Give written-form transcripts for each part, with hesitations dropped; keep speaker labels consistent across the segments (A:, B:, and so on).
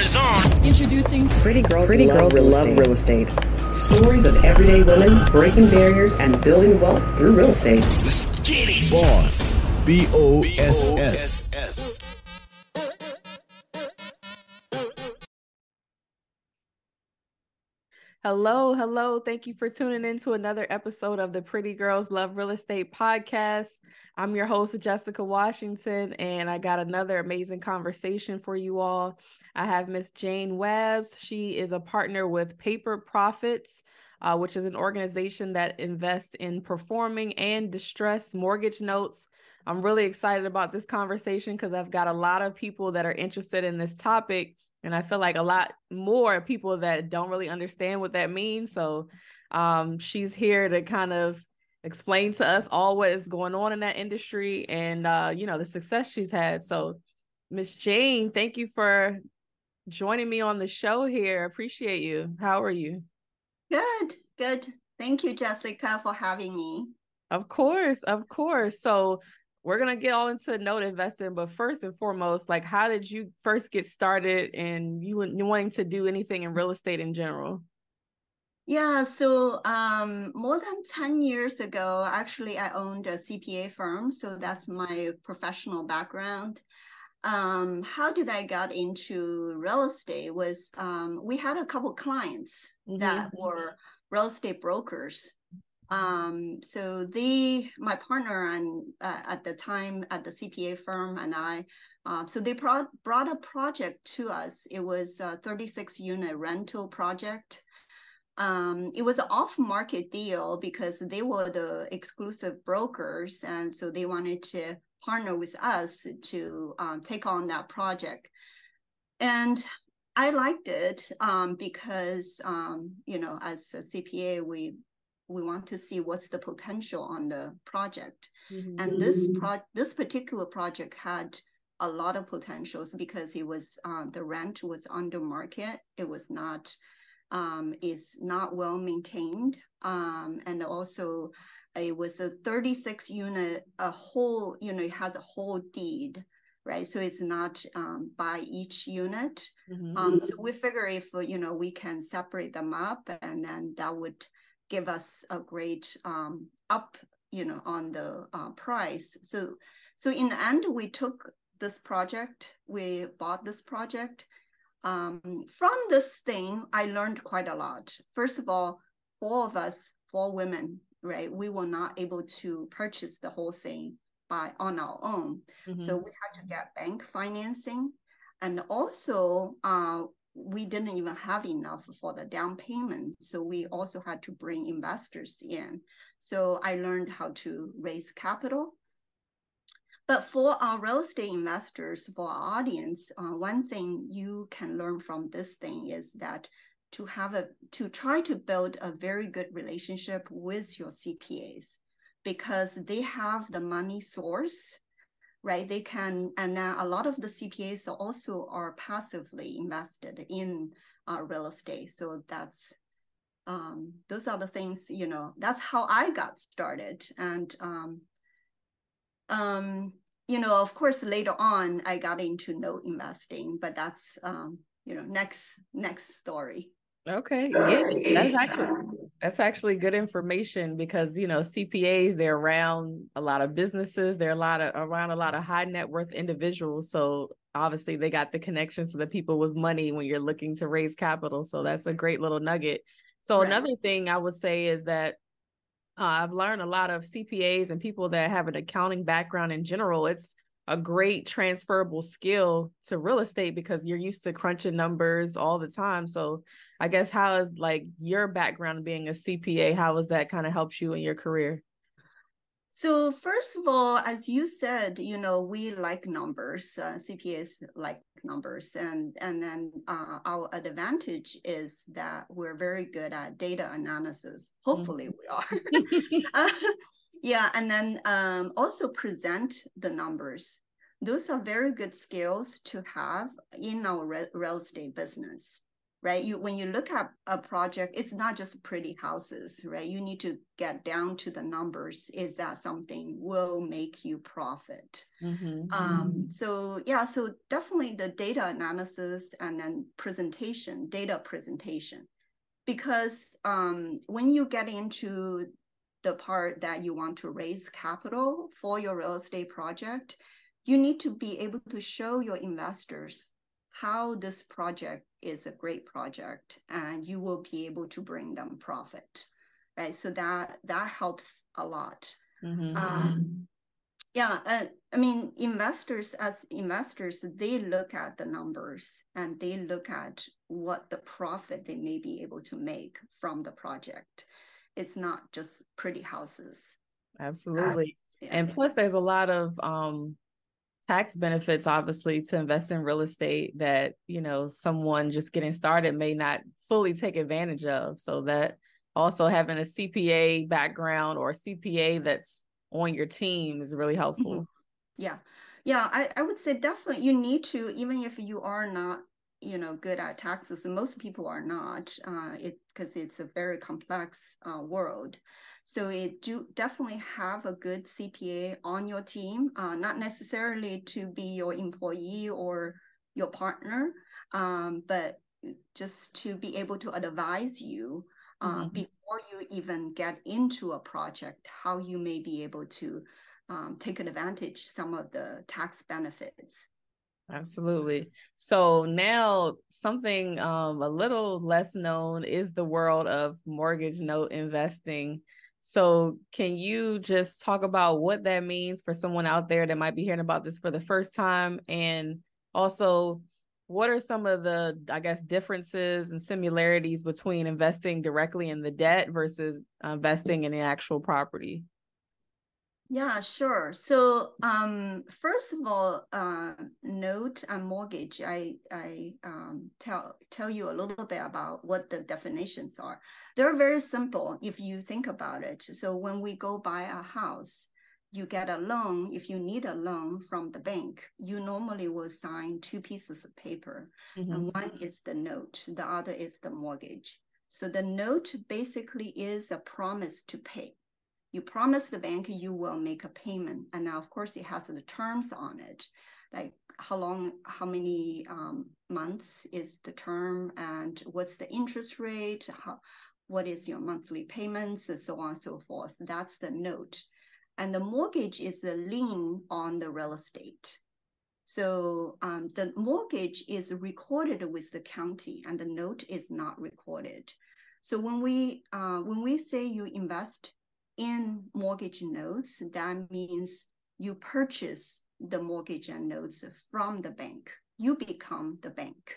A: is on.
B: Introducing
C: Pretty Girls Love Real Estate. Stories of everyday women breaking barriers and building wealth through real estate.
A: Let's get it.
D: Boss. BOSS.
E: Hello. Thank you for tuning in to another episode of the Pretty Girls Love Real Estate podcast. I'm your host, Jessica Washington, and I got another amazing conversation for you all. I have Miss Jane Webbs. She is a partner with Paper Profits, which is an organization that invests in performing and distressed mortgage notes. I'm really excited about this conversation because I've got a lot of people that are interested in this topic. And I feel like a lot more people that don't really understand what that means. So she's here to kind of explain to us all what is going on in that industry and, the success she's had. So Miss Jane, thank you for joining me on the show here. Appreciate you. How are you?
F: Good. Thank you, Jessica, for having me.
E: Of course. So we're going to get all into note investing, but first and foremost, like, how did you first get started and you wanting to do anything in real estate in general?
F: Yeah, so more than 10 years ago, actually, I owned a CPA firm. So that's my professional background. How did I get into real estate was we had a couple clients that were real estate brokers. So my partner and at the time at the CPA firm and I, so they brought a project to us. It was a 36-unit rental project. It was an off-market deal because they were the exclusive brokers, and so they wanted to partner with us to take on that project. And I liked it because as a CPA, we want to see what's the potential on the project. And this particular project had a lot of potentials because it was the rent was under market. It was not is not well maintained, and also it was a 36 unit, it has a whole deed, right? So it's not by each unit. So we figure if we can separate them up, and then that would give us a great up, on the price. So in the end, we took this project, we bought this project. From this thing, I learned quite a lot. First of all, four women, right? We were not able to purchase the whole thing on our own. So we had to get bank financing. And also, we didn't even have enough for the down payment. So we also had to bring investors in. So I learned how to raise capital. But for our real estate investors, for our audience, one thing you can learn from this thing is that to try to build a very good relationship with your CPAs, because they have the money source, right? They can, and then a lot of the CPAs also are passively invested in real estate. So that's those are the things, that's how I got started. And of course, later on, I got into note investing, but that's, next story.
E: Okay. Yeah, that's actually good information because, CPAs, they're around a lot of businesses. They're around a lot of high net worth individuals. So obviously they got the connections to the people with money when you're looking to raise capital. So that's a great little nugget. So right. Another thing I would say is that I've learned a lot of CPAs and people that have an accounting background in general. It's a great transferable skill to real estate because you're used to crunching numbers all the time. So I guess how is like your background being a CPA, how has that kind of helped you in your career?
F: So first of all, as you said, we like numbers, CPAs like numbers, and then our advantage is that we're very good at data analysis. Hopefully we are. Yeah, and then also present the numbers. Those are very good skills to have in our real estate business. right? When you look at a project, it's not just pretty houses, right? You need to get down to the numbers. Is that something will make you profit? So yeah, so definitely the data analysis and then data presentation, because when you get into the part that you want to raise capital for your real estate project, you need to be able to show your investors how this project is a great project, and you will be able to bring them profit, right? So that helps a lot. Yeah, I mean, investors, they look at the numbers and they look at what the profit they may be able to make from the project. It's not just pretty houses.
E: Absolutely. And plus, there's a lot of tax benefits, obviously, to invest in real estate that, someone just getting started may not fully take advantage of. So that also having a CPA background or a CPA that's on your team is really helpful.
F: Yeah. I would say definitely you need to, even if you are not, good at taxes, and most people are not, because it's a very complex world. So definitely have a good CPA on your team, not necessarily to be your employee or your partner, but just to be able to advise you before you even get into a project, how you may be able to take advantage some of the tax benefits.
E: Absolutely. So now something a little less known is the world of mortgage note investing. So can you just talk about what that means for someone out there that might be hearing about this for the first time? And also, what are some of the, I guess, differences and similarities between investing directly in the debt versus investing in the actual property?
F: Yeah, sure. So first of all, note and mortgage, I tell you a little bit about what the definitions are. They're very simple if you think about it. So when we go buy a house, you get a loan. If you need a loan from the bank, you normally will sign two pieces of paper. And one is the note, the other is the mortgage. So the note basically is a promise to pay. You promise the bank you will make a payment. And now, of course, it has the terms on it, like how many months is the term, and what's the interest rate, what is your monthly payments, and so on and so forth. That's the note. And the mortgage is the lien on the real estate. So the mortgage is recorded with the county, and the note is not recorded. So when we say you invest in mortgage notes, that means you purchase the mortgage and notes from the bank. You become the bank.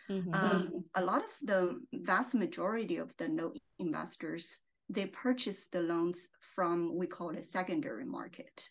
F: A lot of the vast majority of the note investors, they purchase the loans from, we call it secondary market.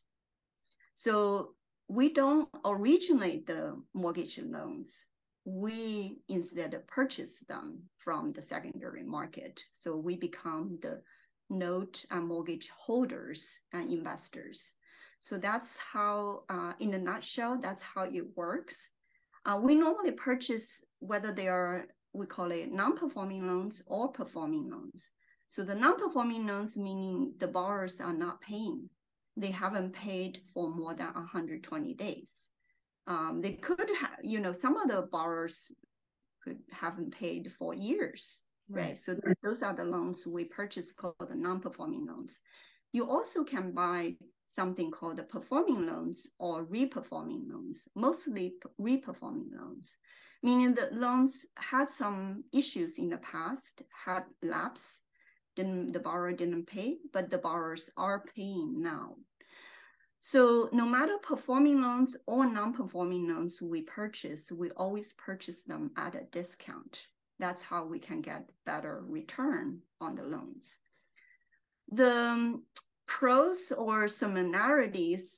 F: So we don't originate the mortgage loans. We instead purchase them from the secondary market. So we become the note and mortgage holders and investors. So that's how, in a nutshell, that's how it works. We normally purchase whether they are, we call it non-performing loans or performing loans. So the non-performing loans, meaning the borrowers are not paying. They haven't paid for more than 120 days. They could have, some of the borrowers haven't paid for years. Right. So those are the loans we purchase called the non-performing loans. You also can buy something called the performing loans or reperforming loans, mostly reperforming loans, meaning the loans had some issues in the past, had lapse, the borrower didn't pay, but the borrowers are paying now. So no matter performing loans or non-performing loans we always purchase them at a discount. That's how we can get better return on the loans. The pros or similarities,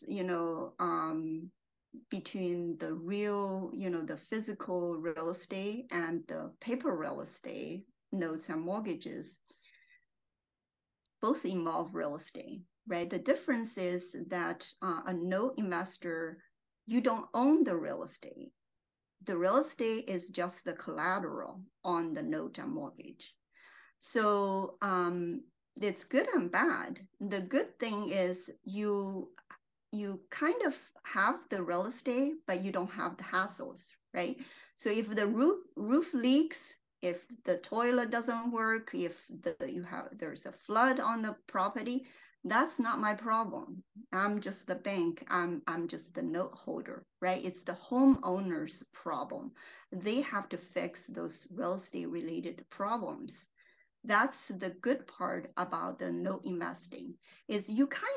F: between the real, the physical real estate and the paper real estate notes and mortgages, both involve real estate, right? The difference is that a note investor, you don't own the real estate. the real estate is just the collateral on the note and mortgage. So it's good and bad. The good thing is you kind of have the real estate, but you don't have the hassles, right? So if the roof leaks, if the toilet doesn't work, if there's a flood on the property, that's not my problem. I'm just the bank. I'm just the note holder, right? It's the homeowner's problem. They have to fix those real estate related problems. That's the good part about the note investing, is you can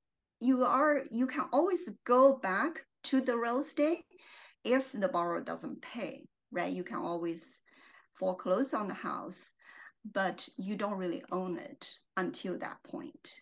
F: always go back to the real estate if the borrower doesn't pay, right? You can always foreclose on the house, but you don't really own it until that point.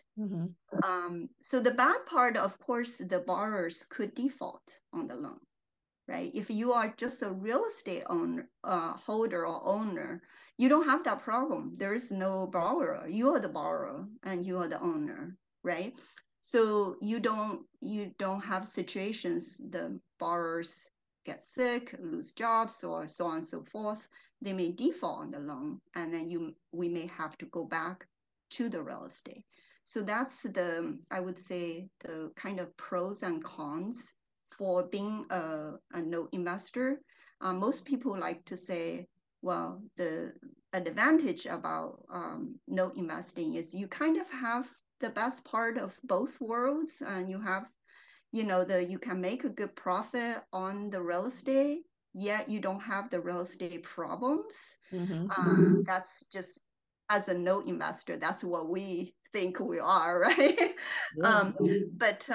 F: So the bad part, of course, the borrowers could default on the loan, right? If you are just a real estate holder or owner, you don't have that problem. There is no borrower. You are the borrower and you are the owner, right? So you don't have situations the borrowers get sick, lose jobs, or so on and so forth. They may default on the loan, and then we may have to go back to the real estate. So that's I would say, the kind of pros and cons for being a note investor. Most people like to say, well, the advantage about note investing is you kind of have the best part of both worlds, and you have, you can make a good profit on the real estate, yet you don't have the real estate problems. That's just, as a note investor, that's what we think we are, right? Yeah. But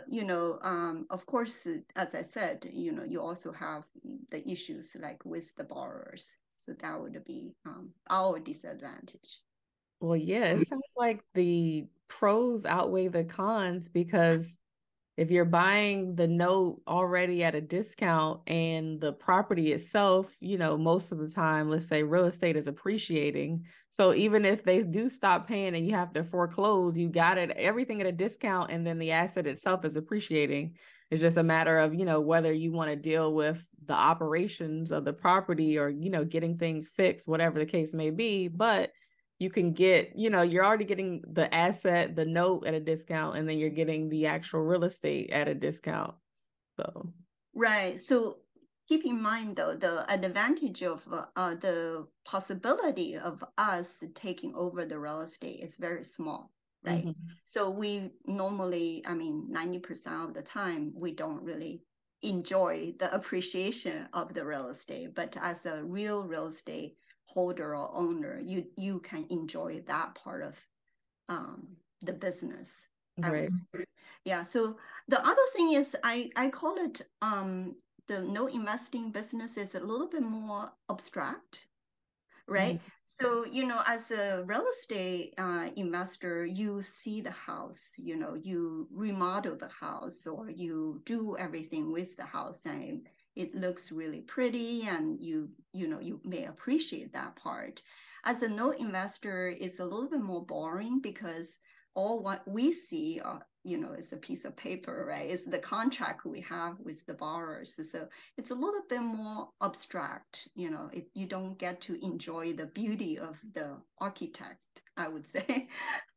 F: of course, as I said, you also have the issues like with the borrowers. So that would be our disadvantage.
E: Well, yeah, it sounds like the pros outweigh the cons, because if you're buying the note already at a discount and the property itself, most of the time, let's say real estate is appreciating. So even if they do stop paying and you have to foreclose, you got everything at a discount, and then the asset itself is appreciating. It's just a matter of, whether you want to deal with the operations of the property or, getting things fixed, whatever the case may be. But you can get, you're already getting the asset, the note at a discount, and then you're getting the actual real estate at a discount. So,
F: right. So keep in mind, though, the advantage of the possibility of us taking over the real estate is very small, right? So we normally, 90% of the time, we don't really enjoy the appreciation of the real estate. But as a real estate holder or owner, you can enjoy that part of the business.
E: Right.
F: Yeah. So the other thing is, I call it the note investing business is a little bit more abstract, right? So as a real estate investor, you see the house, you remodel the house, or you do everything with the house, and it looks really pretty, and you may appreciate that part. As a note investor, it's a little bit more boring, because all what we see is a piece of paper, right? It's the contract we have with the borrowers. So it's a little bit more abstract. You don't get to enjoy the beauty of the architect, I would say.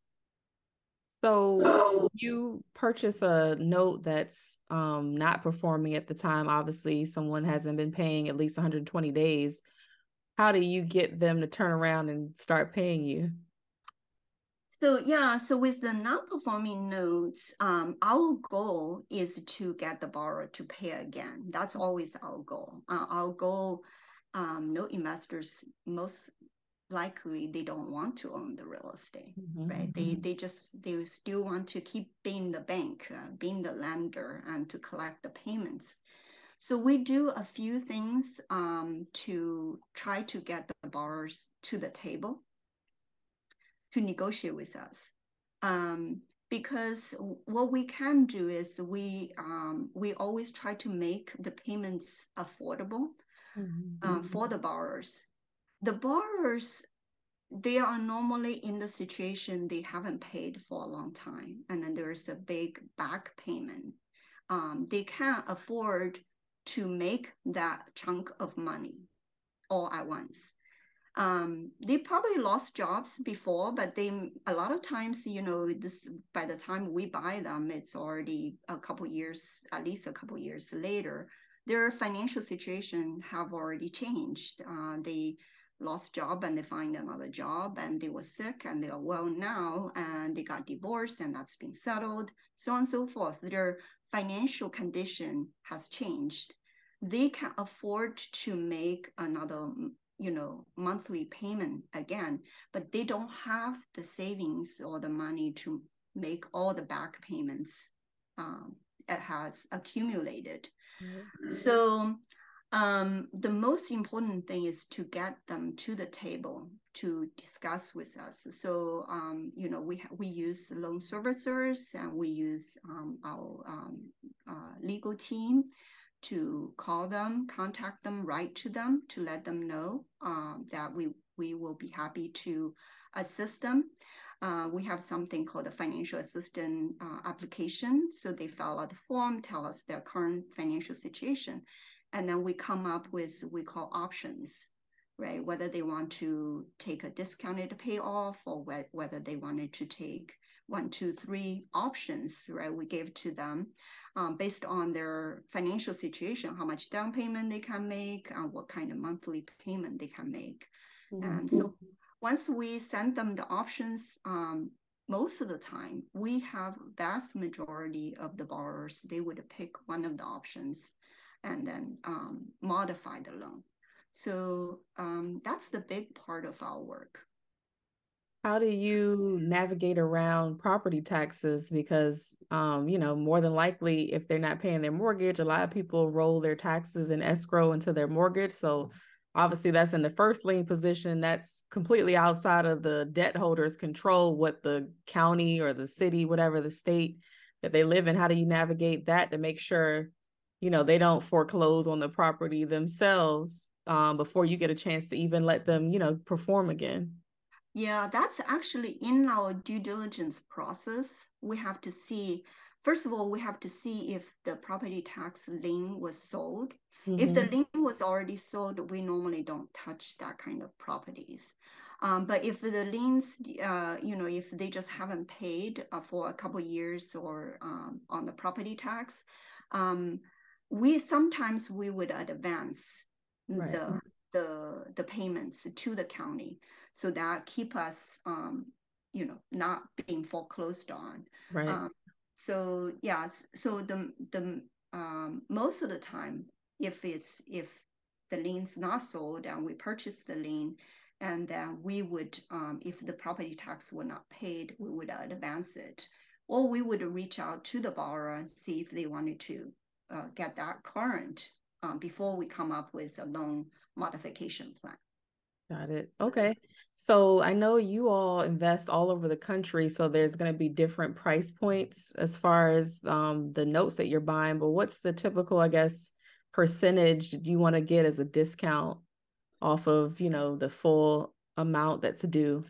E: So you purchase a note that's not performing at the time. Obviously, someone hasn't been paying at least 120 days. How do you get them to turn around and start paying you?
F: So with the non-performing notes, our goal is to get the borrower to pay again. That's always our goal. Our goal, note investors, most likely they don't want to own the real estate, right? They still want to keep being the bank, being the lender, and to collect the payments. So we do a few things to try to get the borrowers to the table to negotiate with us. Because what we can do is we always try to make the payments affordable for the borrowers. The borrowers, they are normally in the situation they haven't paid for a long time, and then there's a big back payment. They can't afford to make that chunk of money all at once. They probably lost jobs before, but a lot of times, this by the time we buy them, it's already at least a couple years later. Their financial situation have already changed. They lost job and they find another job, and they were sick and they are well now, and they got divorced and that's been settled, so on and so forth. Their financial condition has changed. They can afford to make another monthly payment again, but they don't have the savings or the money to make all the back payments it has accumulated. Mm-hmm. So the most important thing is to get them to the table to discuss with us. So we use loan servicers, and we use our legal team to call them, contact them, write to them to let them know that we will be happy to assist them. We have something called a financial assistance application. So they fill out the form, tell us their current financial situation, and then we come up with what we call options, right? Whether they want to take a discounted payoff or whether they wanted to take 1, 2, 3 options, right? We gave to them based on their financial situation, how much down payment they can make, and what kind of monthly payment they can make. Mm-hmm. And so once we send them the options, most of the time, we have vast majority of the borrowers, they would pick one of the options and then modify the loan. So that's the big part of our work.
E: How do you navigate around property taxes? Because, more than likely, if they're not paying their mortgage, a lot of people roll their taxes in escrow into their mortgage. So obviously that's in the first lien position. That's completely outside of the debt holder's control, what the county or the city, whatever the state that they live in. How do you navigate that to make sure, they don't foreclose on the property themselves before you get a chance to even let them, perform again?
F: Yeah, that's actually in our due diligence process. We have to see, first of all, we have to see if the property tax lien was sold. Mm-hmm. If the lien was already sold, we normally don't touch that kind of properties. But if the liens, if they just haven't paid for a couple of years or on the property tax, sometimes we would advance right. the payments to the county, so that keep us not being foreclosed on. Right. So yes, so the most of the time, if the lien's not sold and we purchase the lien, and then we would if the property tax were not paid, we would advance it, or we would reach out to the borrower and see if they wanted to get that current before we come up with a loan modification plan.
E: Got it. Okay. So I know you all invest all over the country, so there's going to be different price points as far as the notes that you're buying, but what's the typical, I guess, percentage you want to get as a discount off of, the full amount that's due?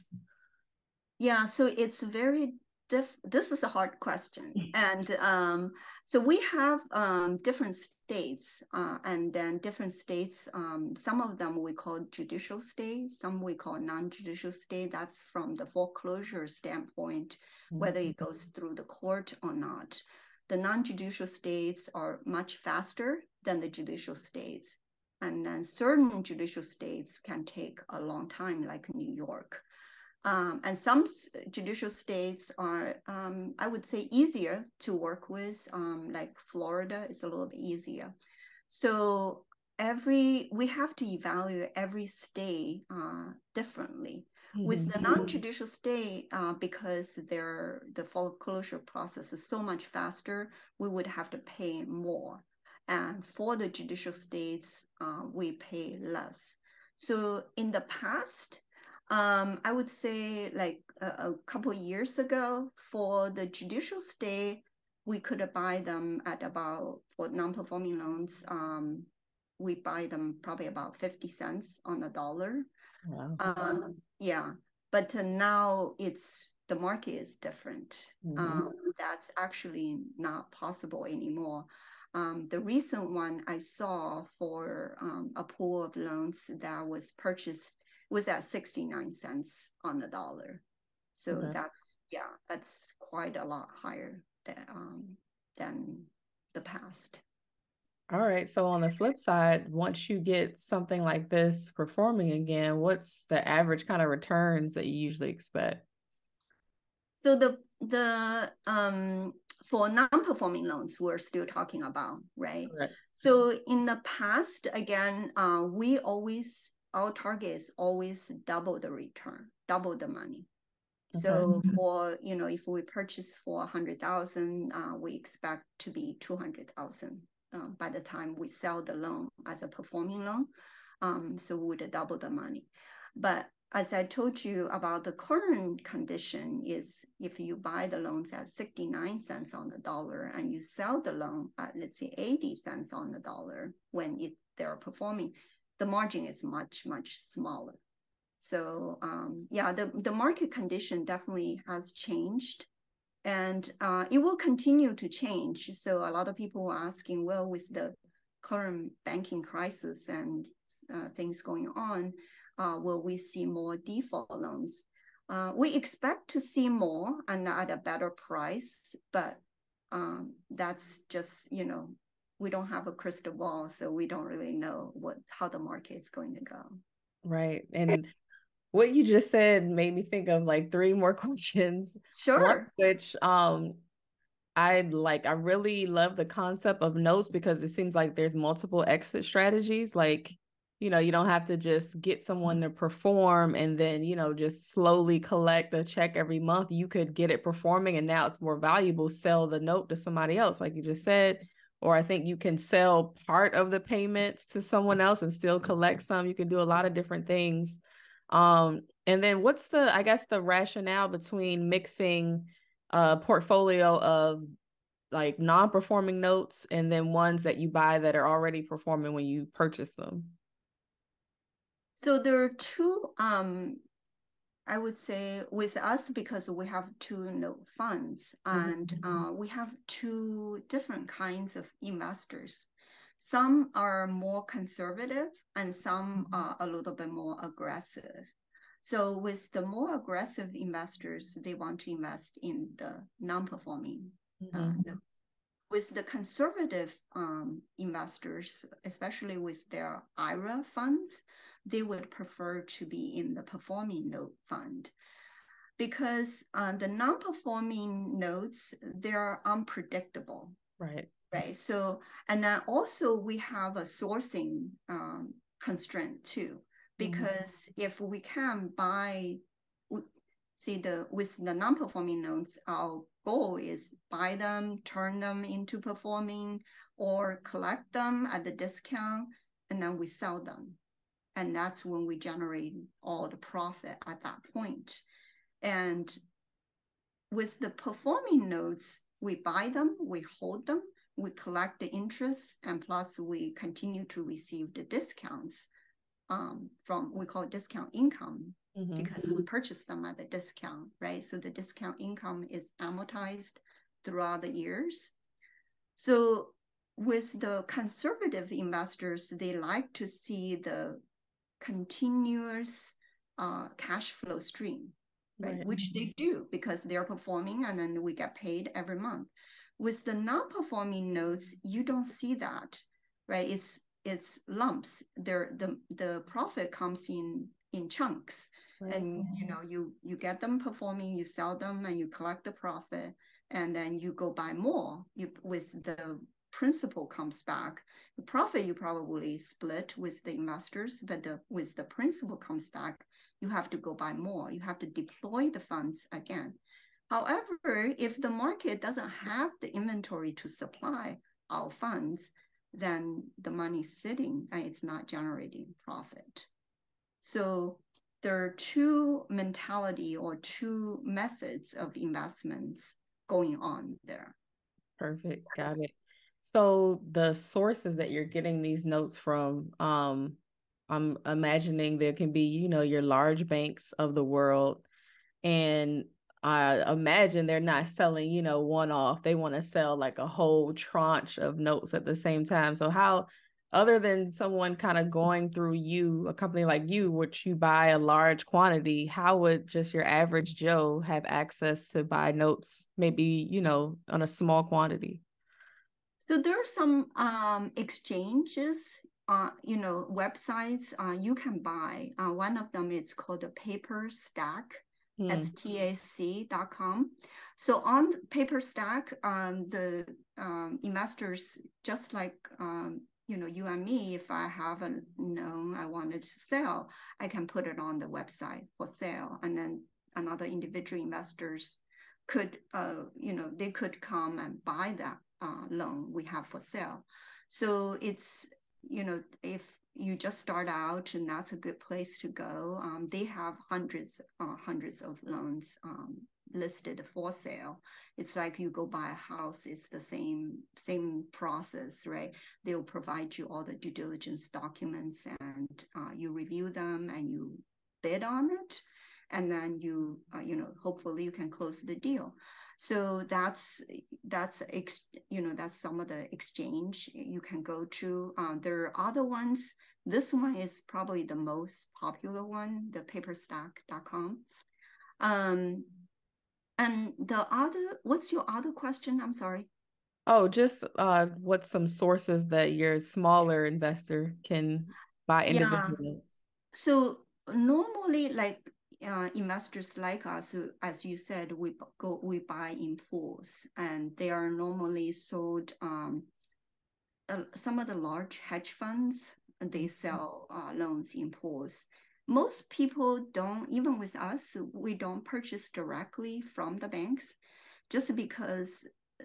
F: Yeah, so it's very this is a hard question. And so we have different states, and then different states, some of them we call judicial state, some we call non-judicial state. That's from the foreclosure standpoint, whether it goes through the court or not. The non-judicial states are much faster than the judicial states. And then certain judicial states can take a long time, like New York. And some judicial states are, I would say, easier to work with, like Florida is a little bit easier. So we have to evaluate every state differently. Mm-hmm. With the non-judicial state, because the foreclosure process is so much faster, we would have to pay more. And for the judicial states, we pay less. So in the past, I would say like a couple of years ago, for the judicial state, we could buy them at about, for non-performing loans, we buy them probably about 50 cents on the dollar. Wow. Yeah, but now the market is different. Mm-hmm. That's actually not possible anymore. The recent one I saw for a pool of loans that was purchased was at 69 cents on the dollar. So
E: Okay.
F: that's quite a lot higher than the past.
E: All right. So on the flip side, once you get something like this performing again, what's the average kind of returns that you usually expect?
F: So the for non-performing loans, we're still talking about, right?
E: Correct.
F: So in the past, again, our target is always double the return, double the money.
E: Okay.
F: So for, if we purchase for 100,000, we expect to be 200,000 by the time we sell the loan as a performing loan. So we would double the money. But as I told you about the current condition is if you buy the loans at 69 cents on the dollar and you sell the loan at, let's say, 80 cents on the dollar when they're performing, the margin is much, much smaller. So the market condition definitely has changed, and it will continue to change. So a lot of people are asking, well, with the current banking crisis and things going on, will we see more default loans? We expect to see more and at a better price, but that's just, we don't have a crystal ball, so we don't really know how the market is going to go.
E: Right. And what you just said made me think of like three more questions.
F: Sure.
E: One of which I really love the concept of notes because it seems like there's multiple exit strategies. Like, you don't have to just get someone to perform and then, just slowly collect a check every month. You could get it performing and now it's more valuable, sell the note to somebody else, like you just said. Or I think you can sell part of the payments to someone else and still collect some. You can do a lot of different things. And then what's the rationale between mixing a portfolio of like non-performing notes and then ones that you buy that are already performing when you purchase them?
F: So there are two, I would say with us, because we have two note funds and we have two different kinds of investors. Some are more conservative and some are a little bit more aggressive. So with the more aggressive investors, they want to invest in the non-performing notes. With the conservative investors, especially with their IRA funds, they would prefer to be in the performing note fund because the non-performing notes, they're unpredictable.
E: Right.
F: Right. So, and then also we have a sourcing constraint too, because if we can buy, with the non-performing notes, our goal is buy them, turn them into performing, or collect them at the discount, and then we sell them. And that's when we generate all the profit at that point. And with the performing notes, we buy them, we hold them, we collect the interest, and plus we continue to receive the discounts from, we call it discount income, because we purchase them at the discount, right? So the discount income is amortized throughout the years. So with the conservative investors, they like to see the continuous cash flow stream, right? Which they do because they're performing and then we get paid every month. With the non-performing notes, you don't see that, right? It's lumps. The profit comes in chunks, and you get them performing, you sell them, and you collect the profit, and then you go buy more. With the principal comes back. The profit you probably split with the investors, but with the principal comes back, you have to go buy more. You have to deploy the funds again. However, if the market doesn't have the inventory to supply our funds, then the money's sitting and it's not generating profit. So there are two mentality or two methods of investments going on there.
E: Perfect. Got it. So the sources that you're getting these notes from, I'm imagining there can be, your large banks of the world. And I imagine they're not selling, one off. They want to sell like a whole tranche of notes at the same time. So how, other than someone kind of going through you, a company like you, which you buy a large quantity, how would just your average Joe have access to buy notes, maybe, on a small quantity?
F: So there are some exchanges, websites you can buy. One of them is called the PaperStack, STAC.com. So on PaperStack, the investors, just like you and me, if I have a loan I wanted to sell, I can put it on the website for sale, and then another individual investors could, they could come and buy that loan we have for sale. So it's, if you just start out, and that's a good place to go. They have hundreds of loans listed for sale. It's like you go buy a house, it's the same process, right? They'll provide you all the due diligence documents, and you review them and you bid on it, and then you hopefully you can close the deal. So that's some of the exchange you can go to. There are other ones. This one is probably the most popular one, the paperstack.com. And what's your other question? I'm sorry.
E: Oh, just what's some sources that your smaller investor can buy individual notes?
F: So normally, like investors like us, as you said, we buy in pools, and they are normally sold. Some of the large hedge funds, they sell loans in pools. Most people don't, even with us, we don't purchase directly from the banks, just because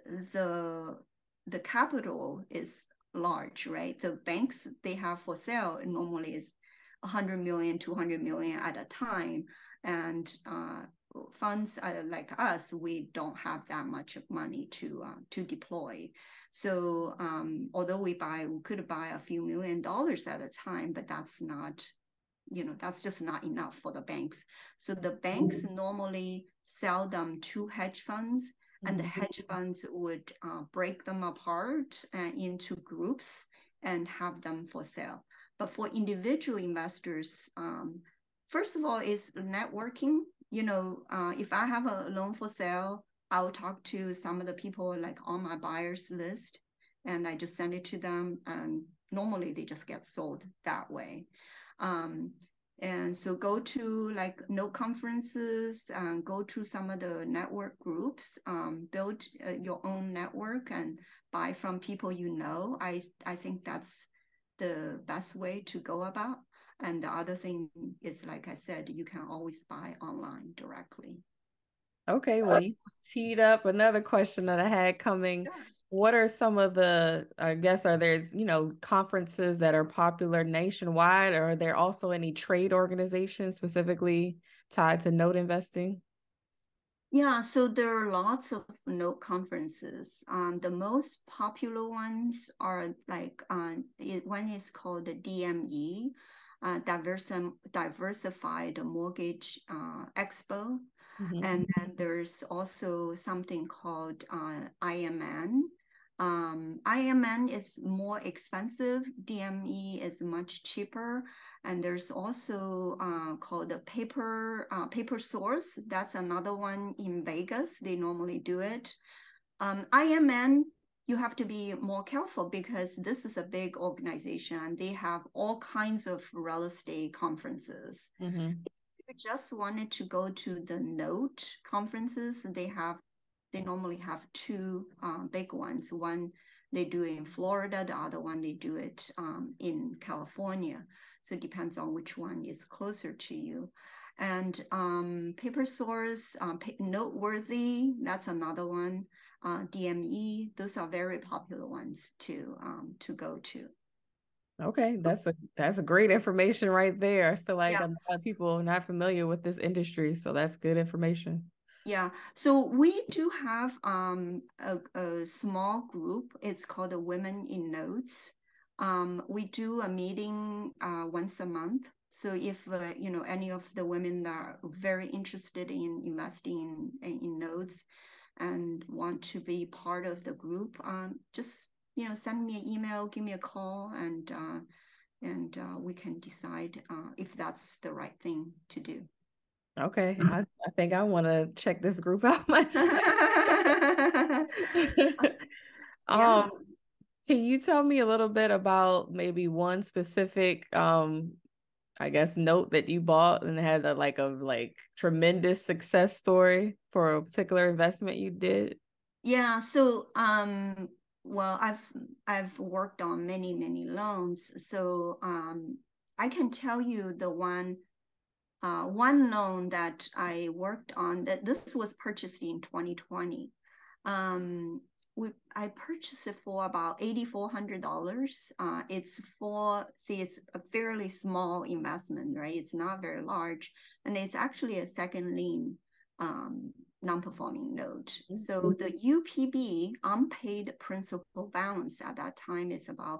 F: the capital is large, right? The banks they have for sale normally is 100 million, 200 million at a time. And funds like us, we don't have that much money to deploy. So although we could buy a few $1,000,000 at a time, but that's not, that's just not enough for the banks. So the banks normally sell them to hedge funds, and the hedge funds would break them apart into groups and have them for sale. But for individual investors, first of all, is networking. If I have a loan for sale, I'll talk to some of the people like on my buyers list, and I just send it to them, and normally they just get sold that way. And so go to like note conferences, go to some of the network groups, build your own network and buy from people I think that's the best way to go about. And the other thing is, like I said, you can always buy online directly.
E: Okay, well, you teed up another question that I had coming. Sure. What are some of the, I guess, are there, conferences that are popular nationwide, or are there also any trade organizations specifically tied to note investing?
F: Yeah, so there are lots of note conferences. The most popular ones are like, one is called the DME, Diversified Mortgage Expo. Mm-hmm. And then there's also something called IMN. IMN is more expensive. DME is much cheaper. And there's also called the Paper Source. That's another one in Vegas. They normally do it. IMN, you have to be more careful because this is a big organization. They have all kinds of real estate conferences. Mm-hmm. If you just wanted to go to the note conferences, they normally have two big ones. One they do it in Florida, the other one they do it in California. So it depends on which one is closer to you. And Paper Source, Noteworthy, that's another one. DME, those are very popular ones to go to.
E: Okay, that's a great information right there. I feel like a lot of people are not familiar with this industry, so that's good information.
F: Yeah, so we do have a small group. It's called the Women in Notes. We do a meeting once a month. So if any of the women that are very interested in investing in nodes and want to be part of the group, just send me an email, give me a call, and we can decide if that's the right thing to do.
E: Okay, I think I want to check this group out myself.
F: Yeah.
E: Can you tell me a little bit about maybe one specific I guess note that you bought and had a tremendous success story for a particular investment you did?
F: Yeah, so well, I've worked on many loans, so I can tell you the one loan that I worked on, that this was purchased in 2020. I purchased it for about $8,400. It's a fairly small investment, right? It's not very large, and it's actually a second lien non-performing note. Mm-hmm. So the UPB, unpaid principal balance at that time, is about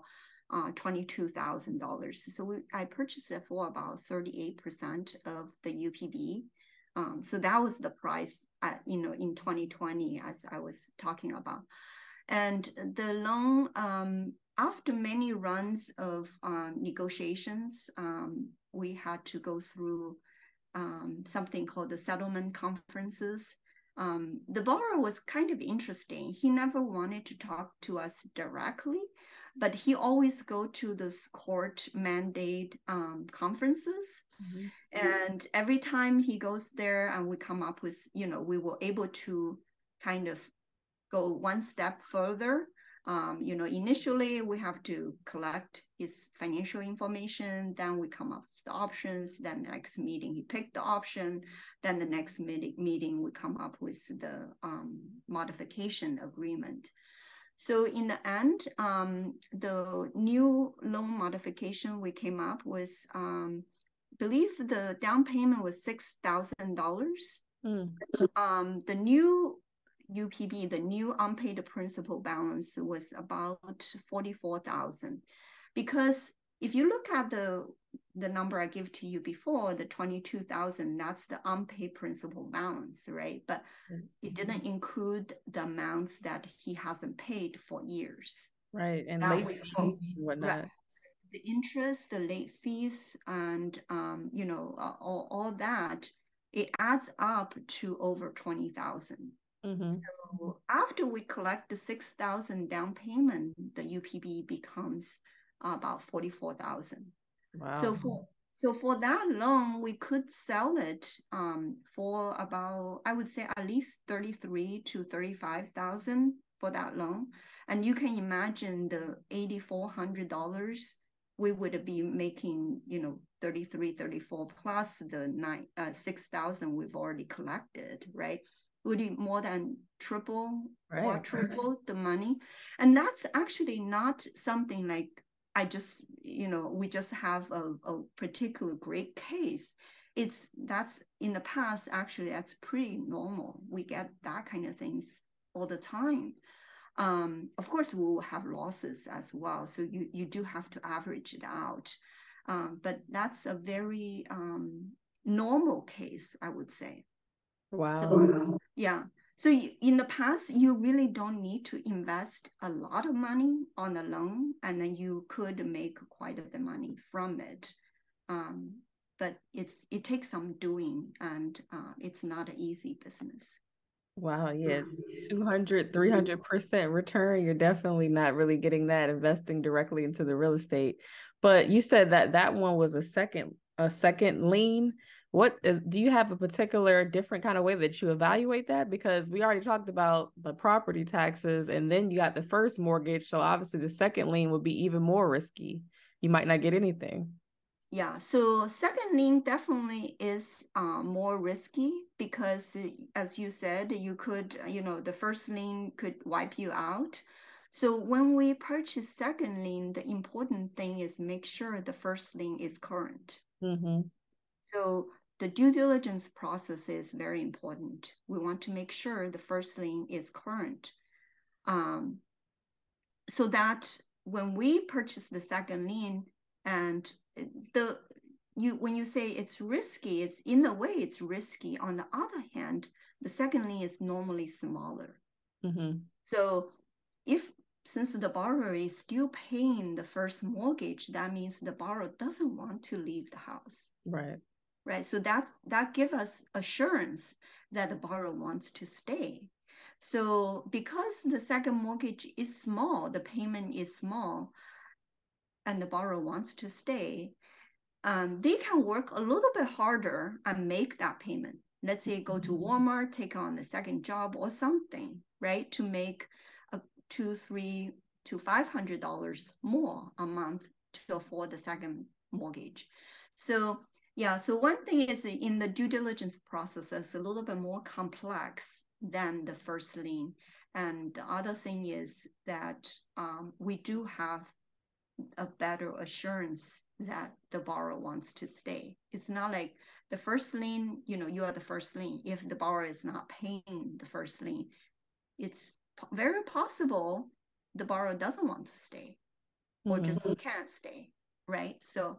F: $22,000. So I purchased it for about 38% of the UPB. So that was the price in 2020, as I was talking about. And the loan, after many runs of negotiations, we had to go through something called the settlement conferences. The borrower was kind of interesting. He never wanted to talk to us directly, but he always go to this court mandate conferences. Mm-hmm. And every time he goes there and we come up with, we were able to kind of go one step further. Initially we have to collect his financial information, then we come up with the options, then the next meeting he picked the option, then the next meeting we come up with the modification agreement. So in the end, the new loan modification we came up with, I believe the down payment was $6,000. The new UPB, the new unpaid principal balance, was about $44,000. Because if you look at the number I gave to you before, the $22,000, that's the unpaid principal balance, right? But it didn't include the amounts that he hasn't paid for years.
E: Right, and late fees and whatnot. Right.
F: The interest, the late fees, and all that, it adds up to over $20,000. Mm-hmm. So after we collect the $6,000 down payment, the UPB becomes about $44,000. Wow. So for that loan, we could sell it for about, I would say, at least $33,000 to $35,000 for that loan. And you can imagine the $8,400 we would be making, $33,000, $34,000 plus the $6,000 we've already collected, right? Would be more than triple or triple the money. And that's actually not something like we just have a particular great case. That's in the past, actually, that's pretty normal. We get that kind of things all the time. Of course, we will have losses as well. So you do have to average it out. But that's a very normal case, I would say.
E: Wow.
F: So, yeah. So in the past, you really don't need to invest a lot of money on a loan, and then you could make quite a bit of money from it. But it takes some doing, and it's not an easy business.
E: Wow, yeah, 200, 300% return. You're definitely not really getting that investing directly into the real estate. But you said that one was a second lien. Do you have a particular different kind of way that you evaluate that? Because we already talked about the property taxes, and then you got the first mortgage. So obviously the second lien would be even more risky. You might not get anything.
F: Yeah, so second lien definitely is more risky because, as you said, you could, the first lien could wipe you out. So when we purchase second lien, the important thing is make sure the first lien is current. Mm-hmm. So the due diligence process is very important. We want to make sure the first lien is current. So that when we purchase the second lien, and when you say it's risky, it's in a way it's risky. On the other hand, the second lien is normally smaller.
E: Mm-hmm.
F: So since the borrower is still paying the first mortgage, that means the borrower doesn't want to leave the house.
E: Right.
F: Right. So that gives us assurance that the borrower wants to stay. So because the second mortgage is small, the payment is small, and the borrower wants to stay, they can work a little bit harder and make that payment. Let's say go to Walmart, take on the second job or something, right? To make a $200, $300 to $500 more a month to afford the second mortgage. So yeah, so one thing is in the due diligence process, it's a little bit more complex than the first lien. And the other thing is that we do have a better assurance that the borrower wants to stay. It's not like the first lien, you are the first lien. If the borrower is not paying the first lien, it's very possible the borrower doesn't want to stay or just can't stay, right? So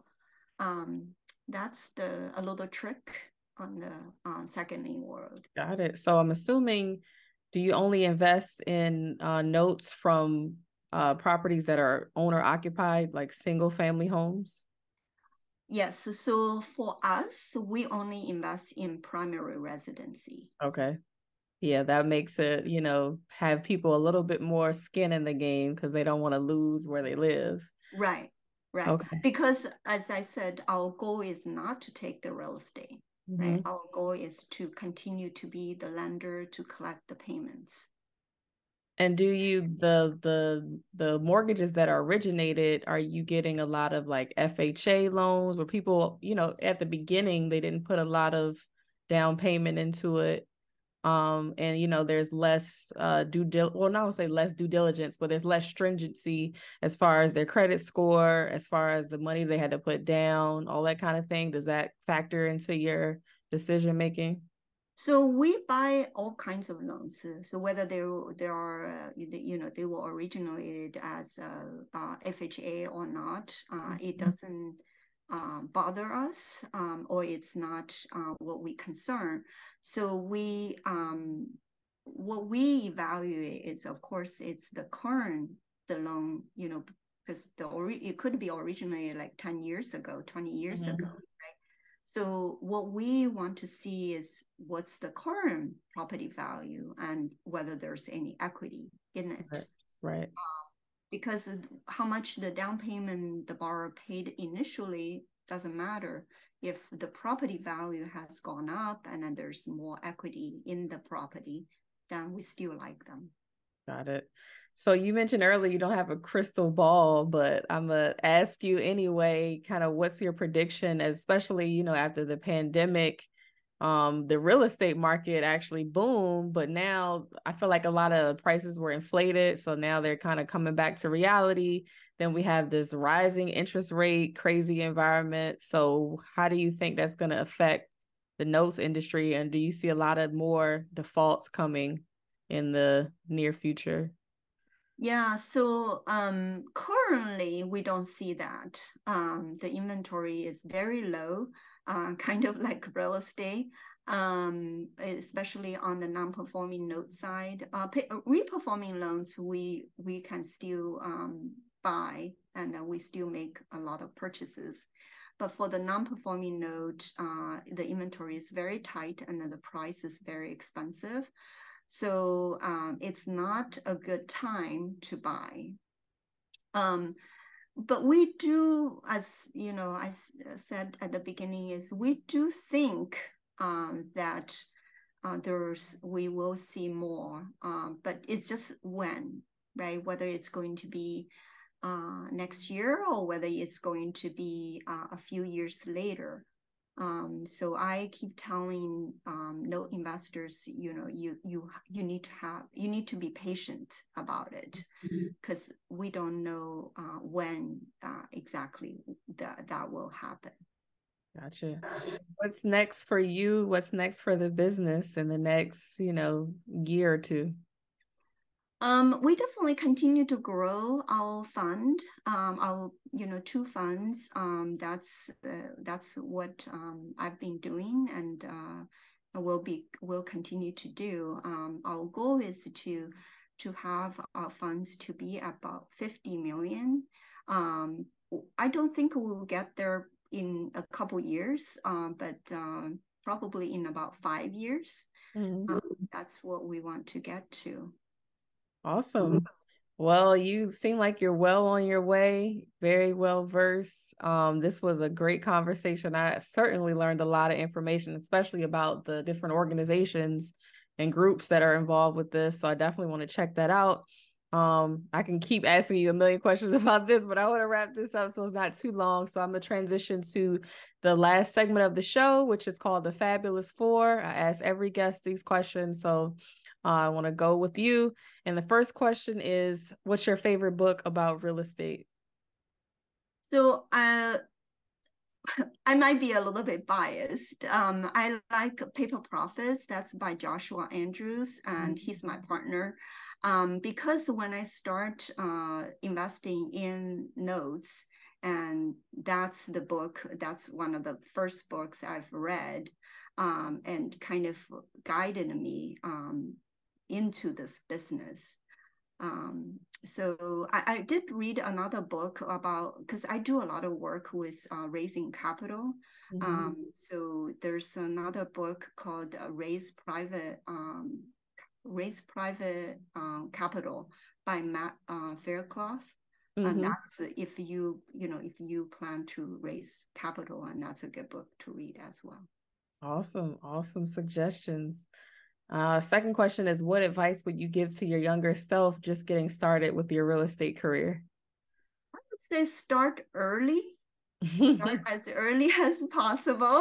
F: that's a little trick on the second lien world.
E: Got it. So I'm assuming, do you only invest in notes from properties that are owner occupied, like single family homes?
F: Yes. So for us, we only invest in primary residency.
E: Okay. Yeah, that makes it, have people a little bit more skin in the game because they don't want to lose where they live.
F: Right. Right.
E: Okay.
F: Because as I said, our goal is not to take the real estate, right? Our goal is to continue to be the lender to collect the payments.
E: And do you the mortgages that are originated, are you getting a lot of like FHA loans where people, at the beginning they didn't put a lot of down payment into it? And there's less not to say less due diligence, but there's less stringency as far as their credit score, as far as the money they had to put down, all that kind of thing. Does that factor into your decision making?
F: So we buy all kinds of loans. So whether they are they were originated as FHA or not, it doesn't bother us, or it's not what we concern. So what we evaluate is, of course, it's the loan, because it could be originally like 10 years ago, 20 years ago, right? So what we want to see is what's the current property value and whether there's any equity in it.
E: Right.
F: Because how much the down payment the borrower paid initially doesn't matter. If the property value has gone up and then there's more equity in the property, then we still like them.
E: Got it. So you mentioned earlier you don't have a crystal ball, but I'm going to ask you anyway, kind of what's your prediction, especially, after the pandemic, the real estate market actually boomed, but now I feel like a lot of prices were inflated. So now they're kind of coming back to reality. Then we have this rising interest rate, crazy environment. So how do you think that's going to affect the notes industry? And do you see a lot of more defaults coming in the near future?
F: Yeah, so currently we don't see that. The inventory is very low, kind of like real estate, especially on the non-performing note side. Reperforming loans, we can still buy, and we still make a lot of purchases. But for the non-performing note, the inventory is very tight and the price is very expensive. So it's not a good time to buy. But we do, as I said at the beginning, is we do think that we will see more, but it's just when, right? Whether it's going to be next year or whether it's going to be a few years later. So I keep telling note investors, you need to be patient about it, because we don't know when exactly that will happen.
E: Gotcha. What's next for you? What's next for the business in the next, year or two?
F: We definitely continue to grow our fund, our two funds. That's what I've been doing, and will continue to do. Our goal is to have our funds to be about 50 million. I don't think we will get there in a couple years, but probably in about 5 years.
E: Mm-hmm.
F: That's what we want to get to.
E: Awesome. Well, you seem like you're well on your way, very well versed. This was a great conversation. I certainly learned a lot of information, especially about the different organizations and groups that are involved with this. So I definitely want to check that out. I can keep asking you a million questions about this, but I want to wrap this up so it's not too long. So I'm going to transition to the last segment of the show, which is called the Fabulous Four. I ask every guest these questions. So I want to go with you. And the first question is, what's your favorite book about real estate?
F: So I might be a little bit biased. I like Paper Profits. That's by Joshua Andrews, and he's my partner. Because when I start investing in notes, and that's the book, that's one of the first books I've read, and kind of guided me into this business. So I did read another book about, because I do a lot of work with raising capital. So there's another book called Raise Private Capital by Matt Faircloth. And that's if you plan to raise capital, and that's a good book to read as well.
E: Awesome suggestions. Second question is, what advice would you give to your younger self just getting started with your real estate career?
F: I would say start early. Start as early as possible.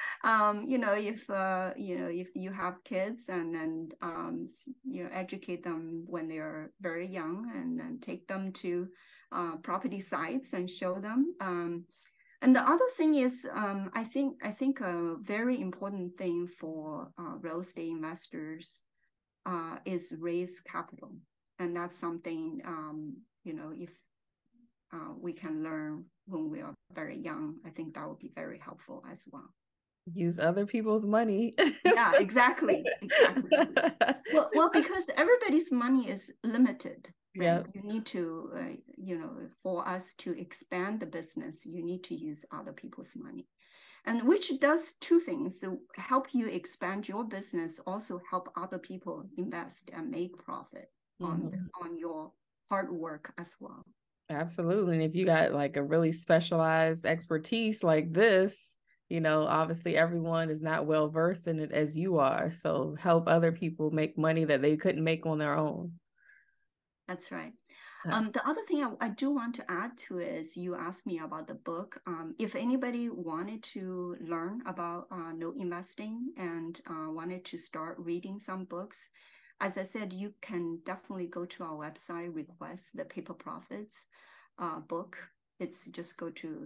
F: If you have kids, and then educate them when they are very young, and then take them to property sites and show them. And the other thing is, I think a very important thing for real estate investors is raise capital, and that's something if we can learn when we are very young, I think that would be very helpful as well.
E: Use other people's money.
F: Yeah, exactly. Well, because everybody's money is limited. Right?
E: Yeah.
F: You need to, for us to expand the business, you need to use other people's money. And which does two things: so help you expand your business, also help other people invest and make profit on your hard work as well.
E: Absolutely. And if you got like a really specialized expertise like this, obviously everyone is not well versed in it as you are. So help other people make money that they couldn't make on their own.
F: That's right. The other thing I do want to add to is, you asked me about the book. If anybody wanted to learn about note investing and wanted to start reading some books, as I said, you can definitely go to our website, request the Paper Profits book. It's just go to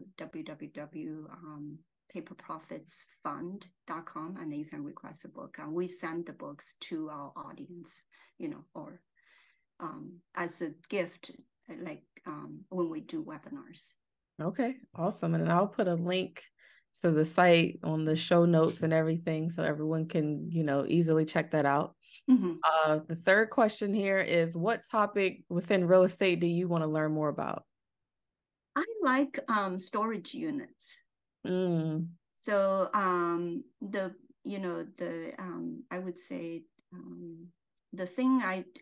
F: www.paperprofitsfund.com, and then you can request a book. And we send the books to our audience, or as a gift, like when we do webinars.
E: Okay, awesome. And I'll put a link to the site on the show notes and everything, so everyone can, easily check that out. The third question here is, what topic within real estate do you want to learn more about?
F: I like storage units. So I would say the thing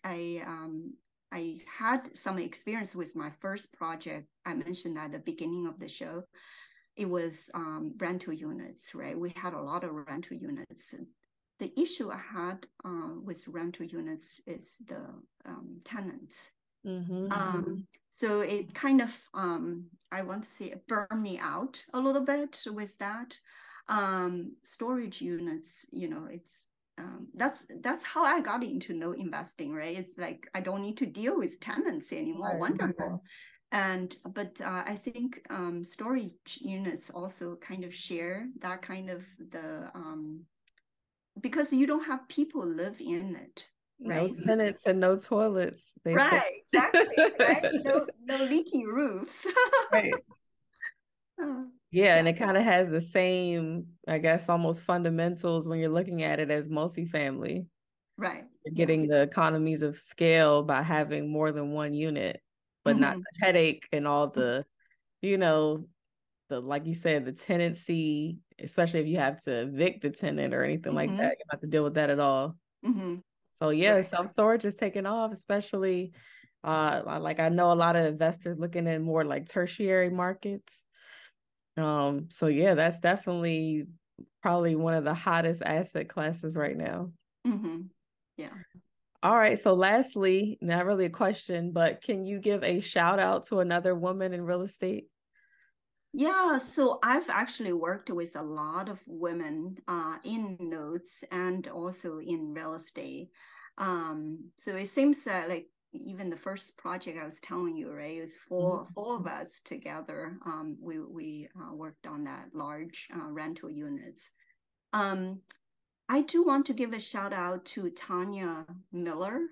F: I had some experience with my first project. I mentioned at the beginning of the show. It was rental units, right? We had a lot of rental units. The issue I had with rental units is the tenants. So it kind of, I want to say, burned me out a little bit with that. Storage units, it's that's how I got into note investing, right? It's like I don't need to deal with tenants anymore. Right. Wonderful. But I think storage units also kind of share that kind of because you don't have people live in it.
E: No
F: right?
E: tenants and no toilets, they say.
F: Right, exactly, right? No leaky roofs.
E: Right.
F: Uh,
E: Yeah, and
F: yeah.
E: it kind of has the same, I guess, almost fundamentals when you're looking at it as multifamily.
F: Right.
E: You're
F: Yeah.
E: getting the economies of scale by having more than one unit, but not
F: Mm-hmm.
E: the headache and all the, you know, the, like you said, the tenancy, especially if you have to evict the tenant or anything like
F: Mm-hmm.
E: that. You don't have to deal with that at all.
F: Mm-hmm.
E: So yeah,
F: Right.
E: self-storage is taking off, especially like I know a lot of investors looking at more like tertiary markets. So yeah, that's definitely probably one of the hottest asset classes right now.
F: Mm-hmm. Yeah.
E: All right, so lastly, not really a question, but can you give a shout out to another woman in real estate?
F: Yeah, so I've actually worked with a lot of women in notes and also in real estate. So it seems that like even the first project I was telling you, right, it was four of us together. We worked on that large rental units. Um, I do want to give a shout out to Tanya Miller.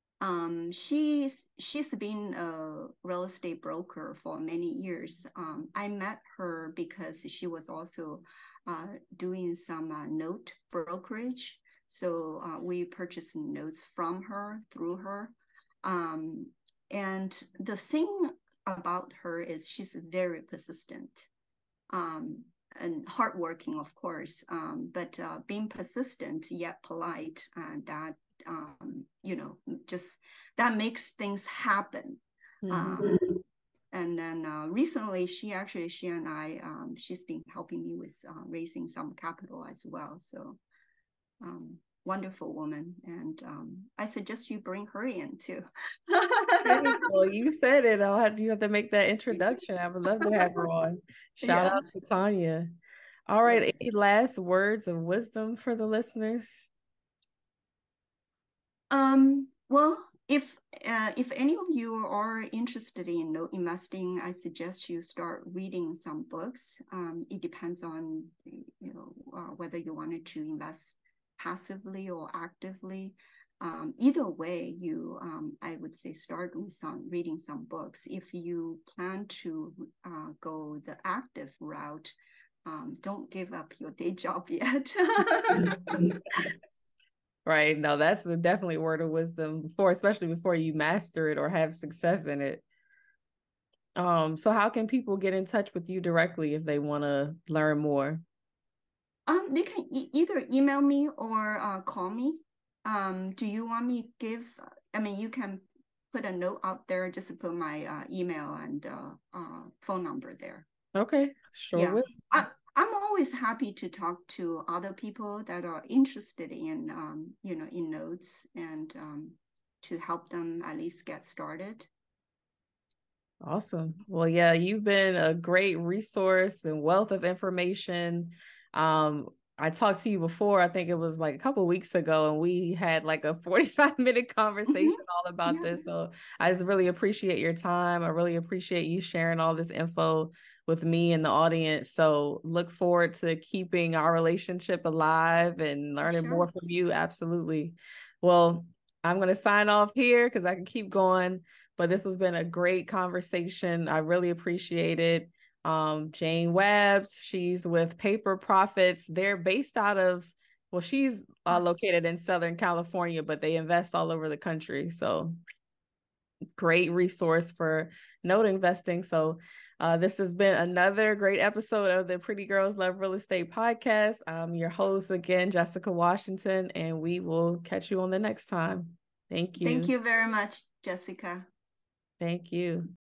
F: She's been a real estate broker for many years. I met her because she was also doing some note brokerage. So we purchased notes from her through her. Um, and the thing about her is she's very persistent. Um, and hardworking, of course, but being persistent yet polite, and that just that makes things happen.
E: Mm-hmm.
F: Um, and then recently, she and I, she's been helping me with raising some capital as well. So wonderful woman, and I suggest you bring her in too.
E: Okay, well, you said it. You have to make that introduction. I would love to have her on. Shout
F: Yeah.
E: out to Tanya. All
F: Yeah.
E: right, any last words of wisdom for the listeners?
F: Well, if any of you are interested in note investing, I suggest you start reading some books. It depends on whether you wanted to invest passively or actively. Either way, I would say start with reading some books. If you plan to go the active route, don't give up your day job yet.
E: Right. No, that's definitely a word of wisdom before, especially before you master it or have success in it. So how can people get in touch with you directly if they want to learn more?
F: They can either email me or call me. Do you want me give? I mean, you can put a note out there. Just put my email and phone number there.
E: Okay, sure
F: Yeah,
E: will.
F: I'm always happy to talk to other people that are interested in in notes and to help them at least get started.
E: Awesome. Well, yeah, you've been a great resource and wealth of information. I talked to you before, I think it was like a couple of weeks ago, and we had like a 45-minute conversation all about
F: Yeah,
E: this. So I just really appreciate your time. I really appreciate you sharing all this info with me and the audience. So look forward to keeping our relationship alive and learning
F: sure.
E: more from you. Absolutely. Well, I'm going to sign off here because I can keep going. But this has been a great conversation. I really appreciate it. Jane Webbs, she's with Paper Profits. They're based out of, well, she's located in Southern California, but they invest all over the country. So great resource for note investing. So this has been another great episode of the Pretty Girls Love Real Estate podcast. I'm your host again, Jessica Washington, and we will catch you on the next time. Thank you.
F: Thank you very much, Jessica.
E: Thank you.